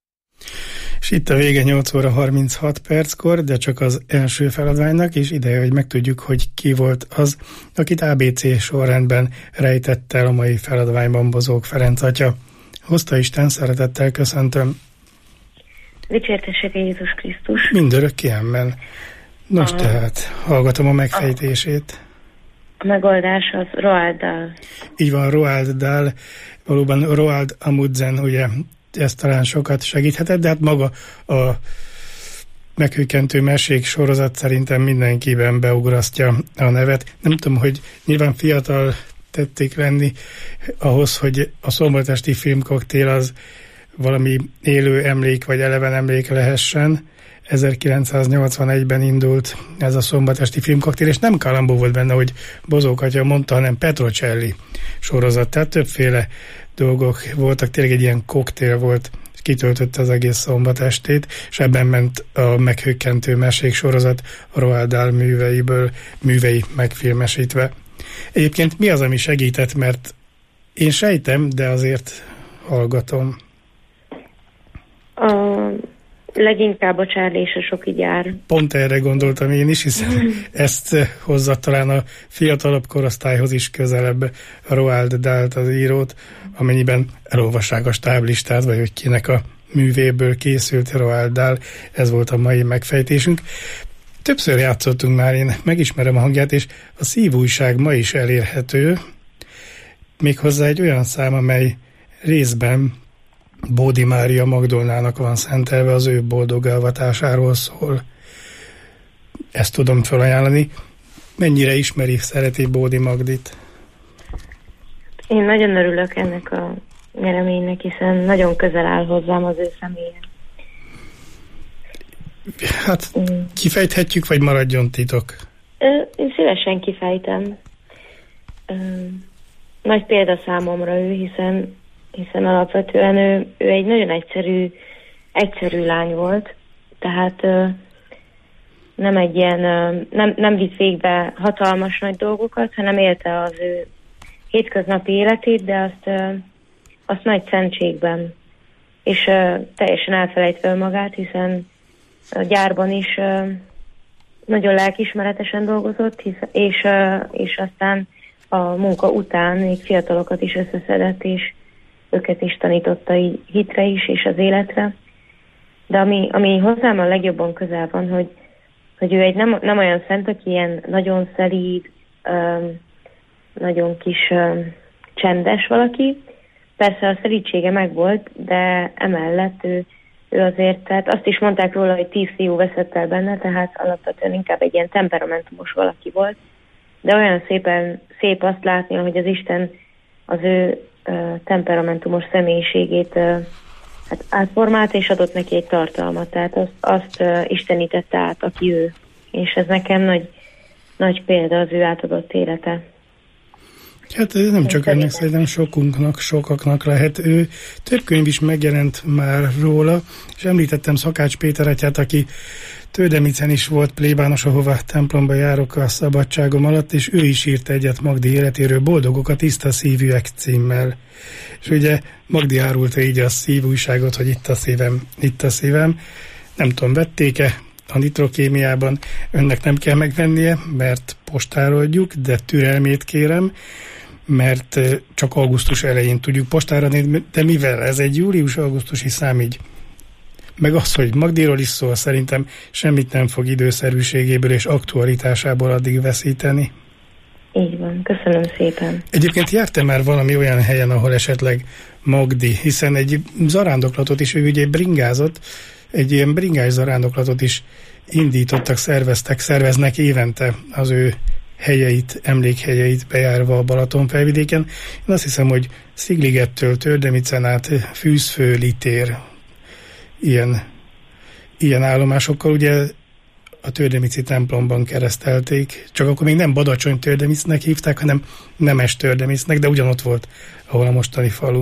Speaker 2: És itt a vége 8 óra 36 perckor, de csak az első feladványnak, és ideje, hogy megtudjuk, hogy ki volt az, akit ABC sorrendben rejtett el a mai feladványban Bozók Ferenc atya. Hozta Isten, szeretettel köszöntöm.
Speaker 16: Dicsértessék Jézus Krisztus.
Speaker 2: Mindörökké, amen. Nos, tehát hallgatom a megfejtését.
Speaker 16: A megoldás az Roald Dahl.
Speaker 2: Így van, Roald Dahl. Valóban Roald Amundsen, ugye ez talán sokat segíthetett, de hát maga a meghökkentő mesék sorozat szerintem mindenkiben beugrasztja a nevet. Nem tudom, hogy nyilván fiatal tették lenni ahhoz, hogy a szombatesti filmkoktél az valami élő emlék, vagy eleven emlék lehessen. 1981-ben indult ez a szombatesti filmkoktél, és nem Kalambó volt benne, hogy Bozók atya mondta, hanem Petrocelli sorozat. Tehát többféle dolgok voltak, tényleg egy ilyen koktél volt, és kitöltötte az egész szombatestét, és ebben ment a meghökkentő mesék sorozat a Roald Dahl művei megfilmesítve. Egyébként mi az, ami segített, mert én sejtem, de azért hallgatom.
Speaker 16: Leginkább a Charlie és a Soki gyár.
Speaker 2: Pont erre gondoltam én is, hiszen ezt hozza talán a fiatalabb korosztályhoz is közelebb a Roald Dahlt, az írót, amennyiben elolvassák a stáblistát, vagy hogy kinek a művéből készült Roald Dahl. Ez volt a mai megfejtésünk. Többször játszottunk már, én megismerem a hangját, és a Szívújság ma is elérhető, méghozzá egy olyan szám, amely részben Bódi Mária Magdolnának van szentelve, az ő boldog elvatásáról szól. Ezt tudom felajánlani. Mennyire ismeri, szereti Bódi Magdit?
Speaker 16: Én nagyon örülök ennek a nyereménynek, hiszen nagyon közel áll hozzám az ő személye.
Speaker 2: Hát kifejthetjük, vagy maradjon titok?
Speaker 16: Én szívesen kifejtem. Nagy példa számomra ő, hiszen alapvetően ő egy nagyon egyszerű lány volt, tehát nem egy ilyen, nem vitt végbe hatalmas nagy dolgokat, hanem élte az ő hétköznapi életét, de azt nagy szentségben, és teljesen elfelejtve magát, hiszen a gyárban is nagyon lelkiismeretesen dolgozott, és aztán a munka után még fiatalokat is összeszedett, és őket is tanította így hitre is, és az életre. De ami hozzám a legjobban közel van, hogy ő egy nem olyan szent, aki ilyen nagyon szelíd, nagyon kis csendes valaki. Persze a szelídsége megvolt, de emellett ő azért, tehát azt is mondták róla, hogy 10 fiú veszett el benne, tehát alapvetően inkább egy ilyen temperamentumos valaki volt. De olyan szép azt látni, hogy az Isten az ő temperamentumos személyiségét hát átformált, és adott neki egy tartalmat. Tehát azt istenítette át, aki ő. És ez nekem nagy példa az ő átadott élete.
Speaker 2: Hát ez nem csak ennek, szerintem sokaknak lehet. Ő több könyv is megjelent már róla, és említettem Szakács Péter atyát, aki Tődemicen is volt plébános, ahova templomba járok a szabadságom alatt, és ő is írt egyet Magdi életéről, Boldogok a tiszta szívűek címmel. És ugye Magdi árulta így a Szívújságot, hogy itt a szívem. Nem tudom, vették-e a Nitrokémiában, önnek nem kell megvennie, mert postára adjuk, de türelmét kérem, mert csak augusztus elején tudjuk postára adni, de mivel ez egy július-augusztusi szám, így meg az, hogy Magdiról is szól, szerintem semmit nem fog időszerűségéből és aktualitásából addig veszíteni.
Speaker 16: Így van, köszönöm szépen.
Speaker 2: Egyébként jártam már valami olyan helyen, ahol esetleg Magdi, hiszen egy zarándoklatot is, ő ugye bringázott, egy ilyen bringás zarándoklatot is indítottak, szerveznek évente az ő helyeit, emlékhelyeit bejárva a Balatonfelvidéken. Én azt hiszem, hogy Szigligettől Tőrdemicen át Fűzfő, Litér, ilyen állomásokkal ugye a Tőrdemici templomban keresztelték, csak akkor még nem Badacsony Tőrdemicnek hívták, hanem Nemes Tőrdemicnek, de ugyanott volt, ahol a mostani falu.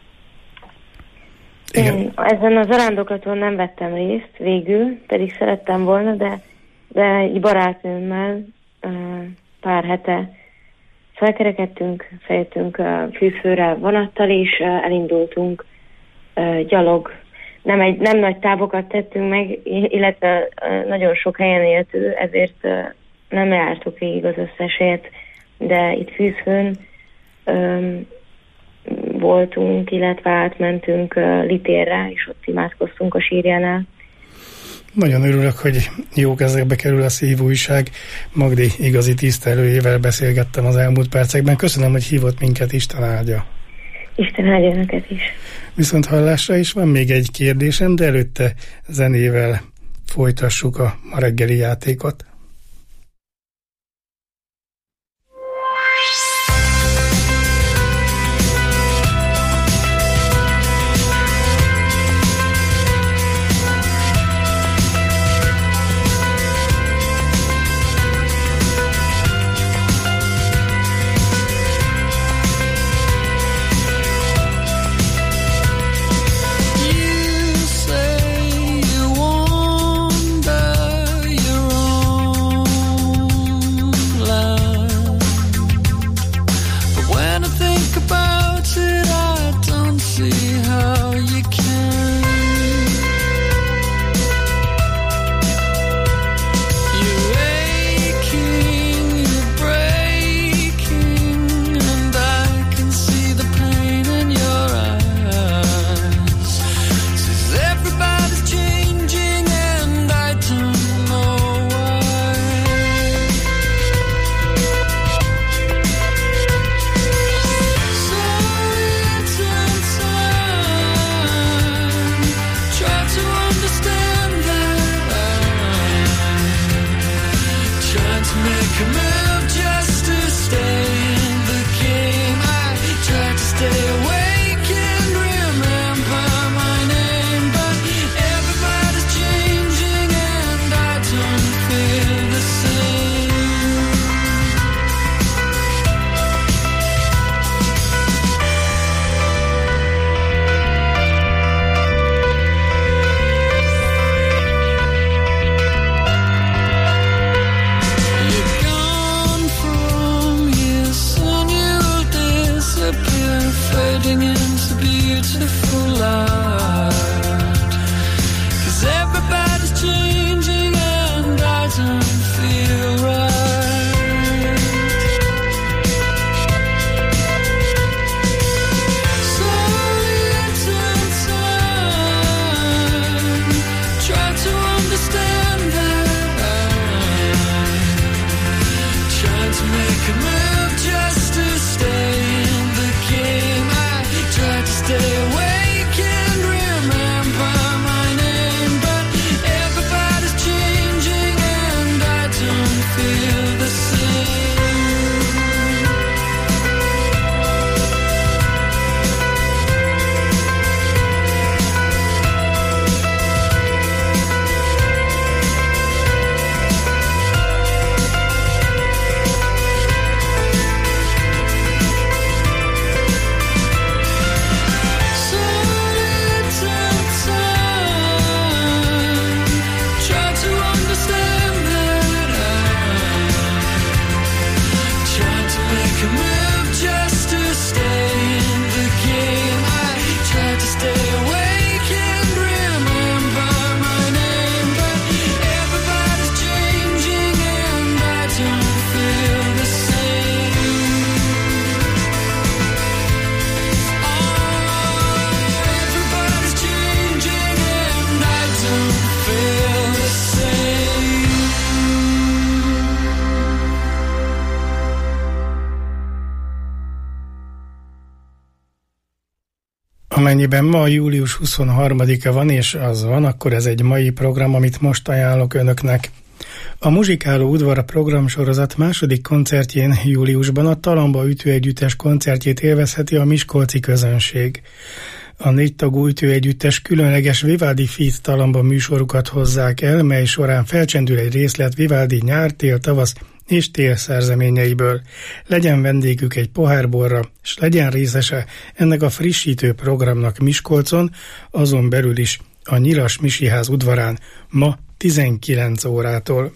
Speaker 16: Igen. Ezen a zarándoklaton nem vettem részt végül, pedig szerettem volna, de egy barátnőmmel pár hete felkerekedtünk, feljöttünk Fűzfőre vonattal, és elindultunk gyalog. Nem nagy távokat tettünk meg, illetve nagyon sok helyen élt ő, ezért nem jártuk végig az összes helyet, de itt Fűzfőn voltunk, illetve átmentünk Litérre, és ott imádkoztunk a sírjánál.
Speaker 2: Nagyon örülök, hogy jó kezekbe kerül a szívújság. Magdi igazi tisztelőjével beszélgettem az elmúlt percekben. Köszönöm, hogy hívott minket, Isten áldja.
Speaker 16: Isten áldja önöket is.
Speaker 2: Viszont hallásra is van még egy kérdésem, de előtte zenével folytassuk a ma reggeli játékot. Amennyiben ma július 23-a van, és az van, akkor ez egy mai program, amit most ajánlok önöknek. A Muzsikáló Udvar programsorozat második koncertjén júliusban a Talamba ütőegyüttes koncertjét élvezheti a miskolci közönség. A 4 tagú ütőegyüttes különleges Vivaldi Feat Talamba műsorukat hozzák el, mely során felcsendül egy részlet Vivaldi nyár, tél, tavasz és tél szerzeményeiből. Legyen vendégük egy pohár borra, s legyen részese ennek a frissítő programnak Miskolcon, azon belül is a Nyilas Misiház udvarán ma 19 órától.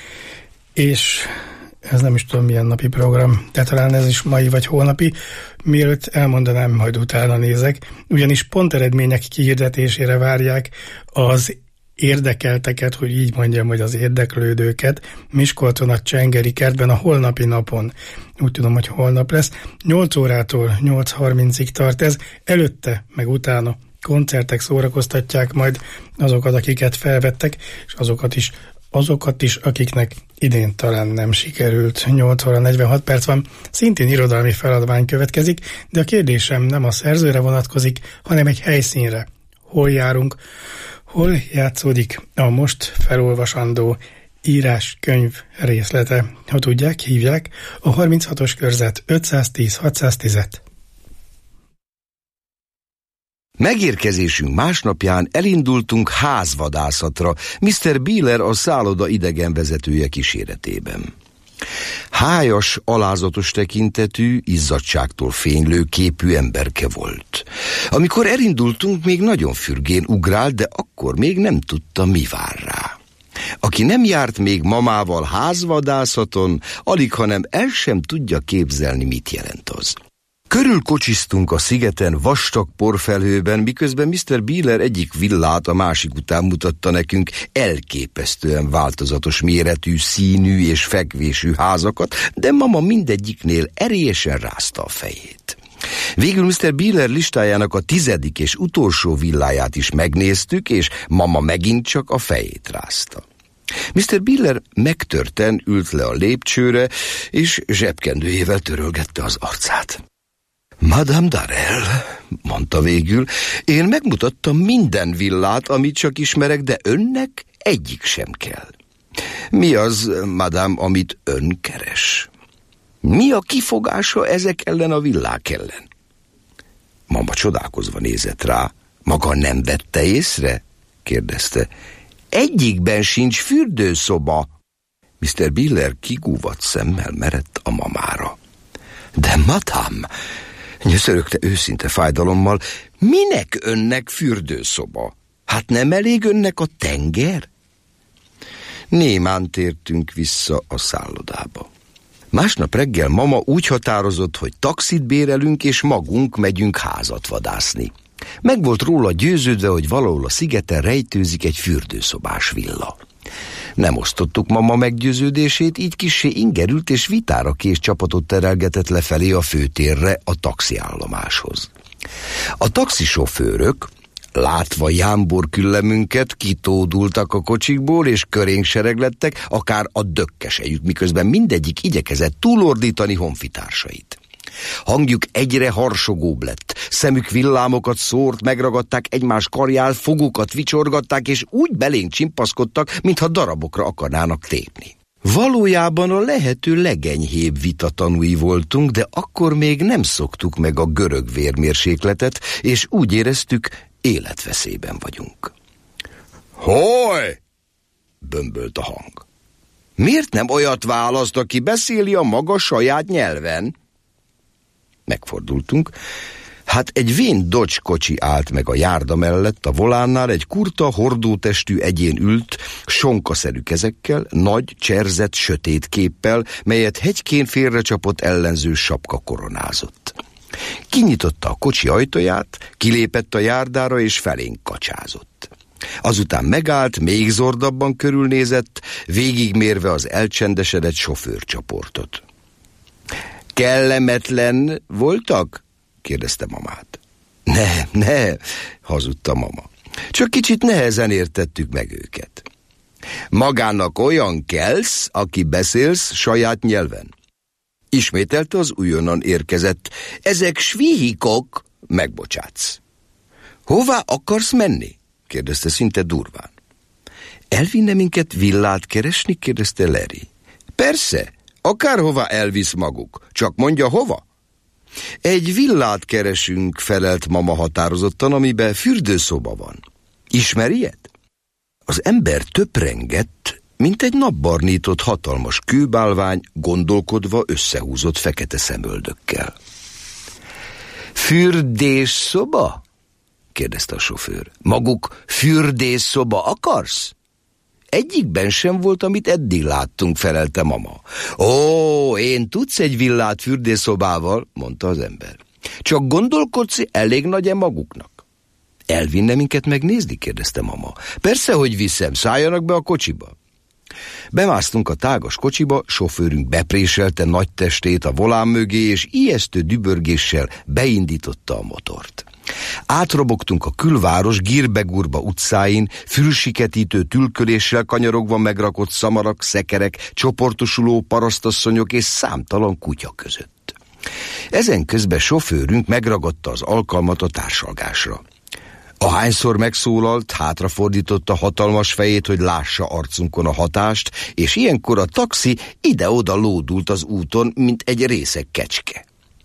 Speaker 2: És ez nem is tudom milyen napi program, de talán ez is mai vagy holnapi, mielőtt elmondanám, majd utána nézek, ugyanis ponteredmények kihirdetésére várják az érdekelteket, hogy így mondjam, hogy az érdeklődőket Miskolcon a Csengeri kertben a holnapi napon. Úgy tudom, hogy holnap lesz. 8 órától 8:30-ig tart ez. Előtte, meg utána koncertek szórakoztatják majd azokat, akiket felvettek, és azokat is, akiknek idén talán nem sikerült. 8 óra 46 perc van, szintén irodalmi feladvány következik, de a kérdésem nem a szerzőre vonatkozik, hanem egy helyszínre. Hol járunk? Hol játszódik a most felolvasandó írás-könyv részlete? Ha tudják, hívják a 36-os körzet 510-610-et.
Speaker 17: Megérkezésünk másnapján elindultunk házvadászatra, Mr. Bieler a szálloda idegenvezetője kíséretében. Hájas, alázatos tekintetű, izzadságtól fénylő képű emberke volt. Amikor elindultunk, még nagyon fürgén ugrált, de akkor még nem tudta, mi vár rá. Aki nem járt még mamával házvadászaton, alighanem el sem tudja képzelni, mit jelent az. Körülkocsisztunk a szigeten vastag porfelhőben, miközben Mr. Bieler egyik villát a másik után mutatta nekünk elképesztően változatos méretű, színű és fekvésű házakat, de mama mindegyiknél erélyesen rázta a fejét. Végül Mr. Bieler listájának a 10. és utolsó villáját is megnéztük, és mama megint csak a fejét rázta. Mr. Bieler megtörten ült le a lépcsőre, és zsebkendőjével törölgette az arcát. Madame Darel, mondta végül, én megmutattam minden villát, amit csak ismerek, de önnek egyik sem kell. Mi az, madame, amit ön keres? Mi a kifogása ezek ellen a villák ellen? Mama csodálkozva nézett rá. Maga nem vette észre? Kérdezte. Egyikben sincs fürdőszoba. Mr. Bieler kigúvadt szemmel merett a mamára. De madame, nyöszörögte őszinte fájdalommal, minek önnek fürdőszoba? Hát nem elég önnek a tenger? Némán tértünk vissza a szállodába. Másnap reggel mama úgy határozott, hogy taxit bérelünk, és magunk megyünk házat vadászni. Meg volt róla győződve, hogy valahol a szigeten rejtőzik egy fürdőszobás villa. Nem osztottuk mama meggyőződését, így kissé ingerült és vitára kész csapatot terelgetett lefelé a főtérre, a taxiállomáshoz. A taxisofőrök, látva jámbor küllemünket, kitódultak a kocsikból, és körénk sereglettek, akár a dökkesejük, miközben mindegyik igyekezett túlordítani honfitársait. Hangjuk egyre harsogóbb lett, szemük villámokat szórt, megragadták egymás karjál, fogukat vicsorgatták, és úgy belénk csimpaszkodtak, mintha darabokra akarnának tépni. Valójában a lehető legenyhébb vita tanúi voltunk, de akkor még nem szoktuk meg a görög vérmérsékletet, és úgy éreztük, életveszélyben vagyunk. Hoj! Bömbölt a hang. Miért nem olyat választ, aki beszéli a maga saját nyelven? Megfordultunk. Hát egy vén Dodge kocsi állt meg a járda mellett, a volánnál egy kurta, hordótestű egyén ült, sonkaszerű kezekkel, nagy, cserzett, sötét képpel, melyet hegykén félrecsapott ellenző sapka koronázott. Kinyitotta a kocsi ajtaját, kilépett a járdára és felénk kacsázott. Azután megállt, még zordabban körülnézett, végigmérve az elcsendesedett sofőrcsoportot. Kellemetlen voltak? Kérdezte mamát. Ne, hazudta mama. Csak kicsit nehezen értettük meg őket. Magának olyan kelsz, aki beszélsz saját nyelven. Ismételte az újonnan érkezett. Ezek svihikok, megbocsátsz. Hová akarsz menni? Kérdezte szinte durván. Elvinne minket villát keresni? Kérdezte Larry. Persze, akárhova elvisz maguk, csak mondja hova. Egy villát keresünk, felelt mama határozottan, amiben fürdőszoba van. Ismer ilyet? Az ember töprengett, mint egy napbarnított hatalmas kőbálvány, gondolkodva összehúzott fekete szemöldökkel. Fürdésszoba? Kérdezte a sofőr. Maguk fürdésszoba akarsz? Egyikben sem volt, amit eddig láttunk, felelte mama. Ó, én tudsz egy villát fürdésszobával, mondta az ember. Csak gondolkodsz, elég nagy-e maguknak? Elvinne minket megnézni? Kérdezte mama. Persze, hogy viszem, szálljanak be a kocsiba. Bemásztunk a tágas kocsiba, sofőrünk bepréselte nagy testét a volán mögé, és ijesztő dübörgéssel beindította a motort. Átrobogtunk a külváros gírbe-gurba utcáin, fülsiketítő tülköléssel kanyarogva megrakott szamarak, szekerek, csoportosuló parasztasszonyok és számtalan kutya között. Ezen közben sofőrünk megragadta az alkalmat a társalgásra. Ahányszor megszólalt, hátrafordította hatalmas fejét, hogy lássa arcunkon a hatást, és ilyenkor a taxi ide-oda lódult az úton, mint egy részeg kecske.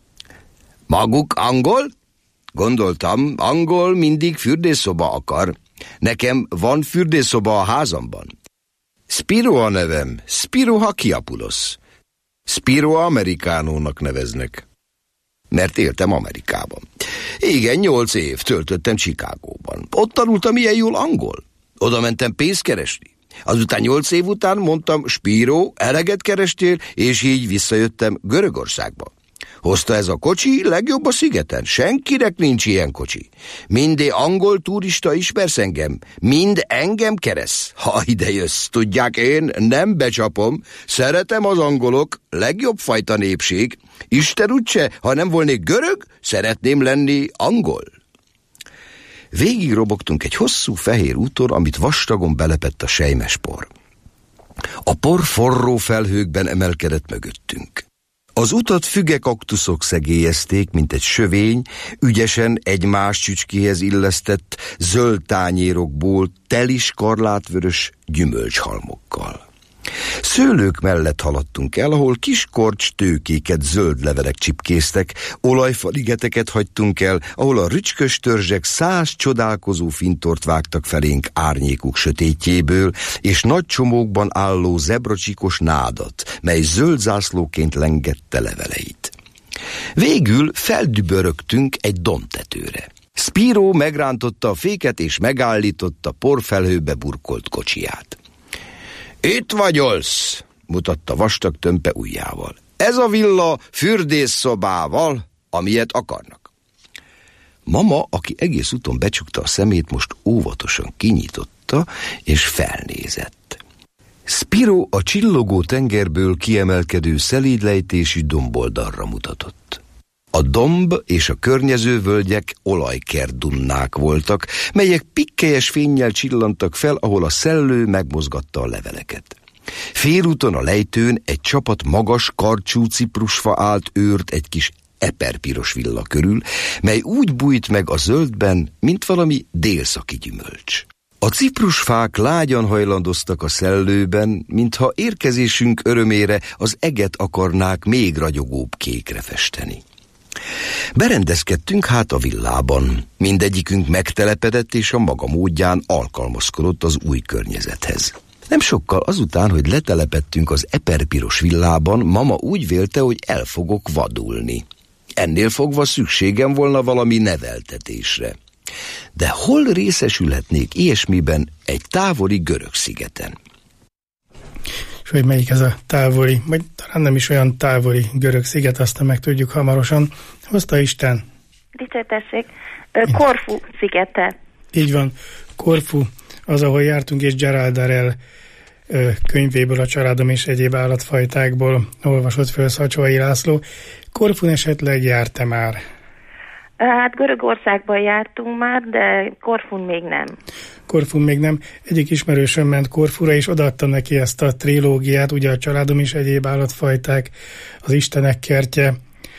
Speaker 17: Maguk angol? Gondoltam, angol mindig fürdőszoba akar. Nekem van fürdőszoba a házamban. Spiro a nevem, Spiro Hakiapoulos. Spiro Americánónak neveznek. Mert éltem Amerikában. Igen, 8 év töltöttem Chicagóban. Ott tanultam ilyen jól angol. Oda mentem pénzt keresni. Azután 8 év után mondtam, Spiro, eleget kerestél, és így visszajöttem Görögországba. Hozta ez a kocsi, legjobb a szigeten. Senkinek nincs ilyen kocsi. Mindé angol turista ismersz engem. Mind engem kereszt. Ha ide jössz, tudják, én nem becsapom. Szeretem az angolok, legjobb fajta népség. Isten úgyse, ha nem volnék görög, szeretném lenni angol. Végig robogtunk egy hosszú fehér úton, amit vastagon belepett a selymes por. A por forró felhőkben emelkedett mögöttünk. Az utat fügekaktuszok szegélyezték, mint egy sövény, ügyesen egymás csücskéhez illesztett zöld tányérokból teli skarlátvörös gyümölcshalmokkal. Szőlők mellett haladtunk el, ahol kis korcs tőkéket zöld levelek csipkéztek, olajfaligeteket hagytunk el, ahol a rücskös törzsek 100 csodálkozó fintort vágtak felénk árnyékuk sötétjéből, és nagy csomókban álló zebracsikos nádat, mely zöld zászlóként lengette leveleit. Végül feldübörögtünk egy dombtetőre. Spiro megrántotta a féket és megállította porfelhőbe burkolt kocsiját. Itt vagyolsz, mutatta vastag tömpe ujjával. Ez a villa fürdésszobával, amilyet akarnak. Mama, aki egész úton becsukta a szemét, most óvatosan kinyitotta, és felnézett. Spiro a csillogó tengerből kiemelkedő szelídlejtésű domboldalra mutatott. A domb és a környező völgyek olajkertdunnák voltak, melyek pikkelyes fénnyel csillantak fel, ahol a szellő megmozgatta a leveleket. Félúton a lejtőn egy csapat magas, karcsú ciprusfa állt őrt egy kis eperpiros villa körül, mely úgy bújt meg a zöldben, mint valami délszaki gyümölcs. A ciprusfák lágyan hajlandoztak a szellőben, mintha érkezésünk örömére az eget akarnák még ragyogóbb kékre festeni. Berendezkedtünk hát a villában. Mindegyikünk megtelepedett és a maga módján alkalmazkodott az új környezethez. Nem sokkal azután, hogy letelepettünk az eperpiros villában, mama úgy vélte, hogy el fogok vadulni. Ennél fogva szükségem volna valami neveltetésre. De hol részesülhetnék ilyesmiben egy távoli görög szigeten?
Speaker 2: És hogy melyik ez a távoli, vagy talán nem is olyan távoli görög sziget, aztán megtudjuk hamarosan. Hozta Isten.
Speaker 16: Dicsértessék, Korfu szigete.
Speaker 2: Így van, Korfu, az, ahol jártunk, és Gerald Darrell könyvéből, a Családom és egyéb állatfajtákból olvasott föl Szacsói László. Korfun esetleg járt-e már?
Speaker 16: Hát Görögországban jártunk már, de Korfun még nem.
Speaker 2: Korfun még nem. Egyik ismerősöm ment Korfura, és odaadta neki ezt a trilógiát, ugye a Családom és egyéb állatfajták, az Istenek kertje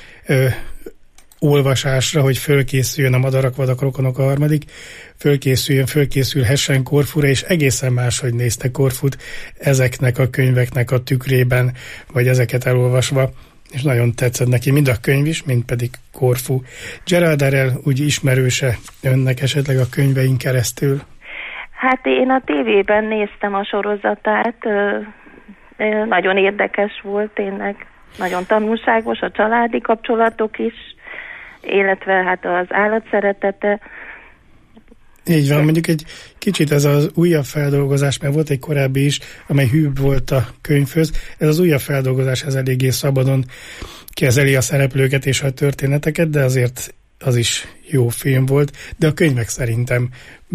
Speaker 2: olvasásra, hogy fölkészüljön a Madarak, Vadak, Rokonok a harmadik, fölkészülhessen Korfura, és egészen máshogy nézte Korfut ezeknek a könyveknek a tükrében, vagy ezeket elolvasva, és nagyon tetszett neki mind a könyv is, mind pedig Korfu. Gerald Darrell úgy ismerőse önnek esetleg a könyvein keresztül?
Speaker 16: Hát én a tévében néztem a sorozatát, nagyon érdekes volt tényleg, nagyon tanulságos, a családi kapcsolatok is, illetve hát az állatszeretete.
Speaker 2: Így van, mondjuk egy kicsit ez az újabb feldolgozás, mert volt egy korábbi is, amely hűbb volt a könyvhöz. Ez az újabb feldolgozás, ez eléggé szabadon kezeli a szereplőket és a történeteket, de azért az is jó film volt, de a könyvek szerintem,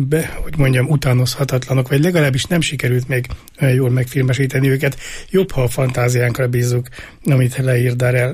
Speaker 2: utánozhatatlanok, vagy legalábbis nem sikerült még olyan jól megfilmesíteni őket. Jobb, ha a fantáziánkra bízzuk, amit leír Darrell.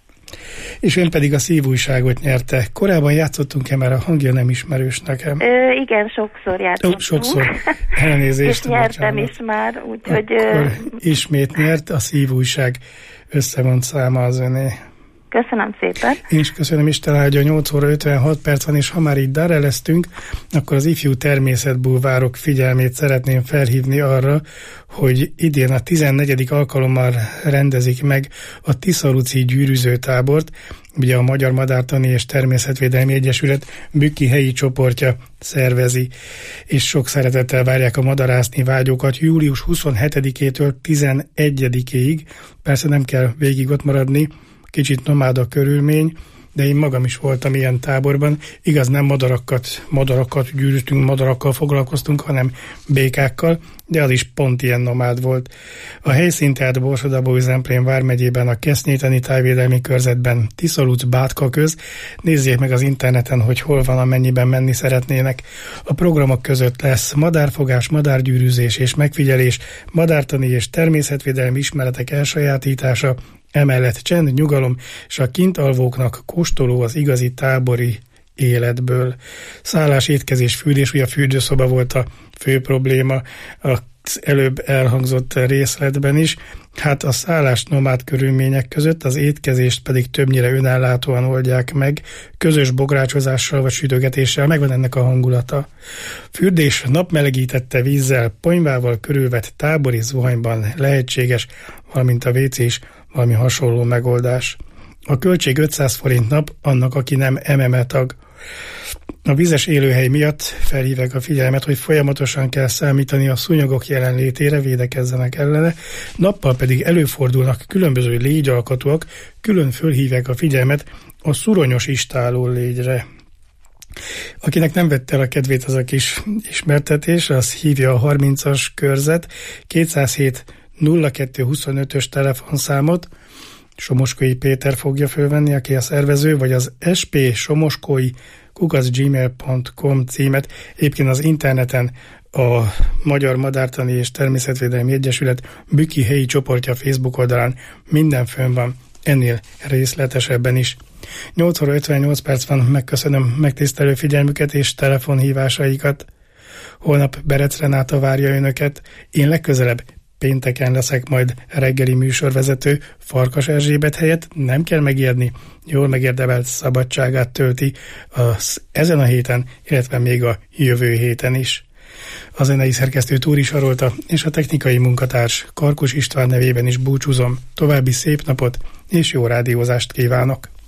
Speaker 2: És ön pedig a Szívújságot nyerte. Korábban játszottunk-e, már a hangja nem ismerős nekem?
Speaker 18: Igen, sokszor játszottunk.
Speaker 2: Sokszor. Elnézést.
Speaker 18: És nyertem is már, úgyhogy...
Speaker 2: Ismét nyert, a Szívújság összevont száma az öné.
Speaker 18: Köszönöm szépen.
Speaker 2: Én is köszönöm, Isten áldja, 8 óra 56 perc van, és ha már így Darrelleztünk, akkor az ifjú természetbulvárok figyelmét szeretném felhívni arra, hogy idén a 14. alkalommal rendezik meg a Tiszaruci gyűrűzőtábort, ugye a Magyar Madártani és Természetvédelmi Egyesület Bükki helyi csoportja szervezi, és sok szeretettel várják a madarászni vágyókat július 27-től 11-ig. Persze nem kell végig ott maradni, kicsit nomád a körülmény, de én magam is voltam ilyen táborban. Igaz, nem madarakat gyűrűztünk, madarakkal foglalkoztunk, hanem békákkal, de az is pont ilyen nomád volt. A helyszín tehát Borsod-Abaúj-Zemplén vármegyében, a Kesznyéteni Tájvédelmi Körzetben, Tiszaruc-Bátka köz. Nézzék meg az interneten, hogy hol van, amennyiben menni szeretnének. A programok között lesz madárfogás, madárgyűrűzés és megfigyelés, madártani és természetvédelmi ismeretek elsajátítása, emellett csend, nyugalom, és a kintalvóknak kóstoló az igazi tábori életből. Szállás, étkezés, fürdés, ugye a fürdőszoba volt a fő probléma az előbb elhangzott részletben is. Hát a szállás nomád körülmények között, az étkezést pedig többnyire önellátóan oldják meg, közös bográcsozással vagy sütögetéssel, megvan ennek a hangulata. Fürdés napmelegítette vízzel, ponyvával körülvett tábori zuhanyban lehetséges, valamint a WC is valami hasonló megoldás. A költség 500 forint nap annak, aki nem MMA tag. A vizes élőhely miatt felhívják a figyelmet, hogy folyamatosan kell számítani a szúnyogok jelenlétére, védekezzenek ellene, nappal pedig előfordulnak különböző légyalkatúak, külön fölhívják a figyelmet a szuronyos istáló légyre. Akinek nem vette el a kedvét az a kis ismertetés, az hívja a 30-as körzet 207 0225-ös telefonszámot, Somoskói Péter fogja fölvenni, aki a szervező, vagy az spsomoskoi@gmail.com címet. Egyébként az interneten a Magyar Madártani és Természetvédelmi Egyesület Bükki helyi csoportja Facebook oldalán minden fönn van, ennél részletesebben is. 8 óra 58 perc van, megköszönöm megtisztelő figyelmüket és telefonhívásaikat. Holnap Berec Renáta várja önöket, én legközelebb pénteken leszek majd reggeli műsorvezető, Farkas Erzsébet helyett nem kell megijedni, jól megérdemelt szabadságát tölti ezen a héten, illetve még a jövő héten is. A zenei szerkesztő Túri Sarolta és a technikai munkatárs Karkus István nevében is búcsúzom. További szép napot és jó rádiózást kívánok!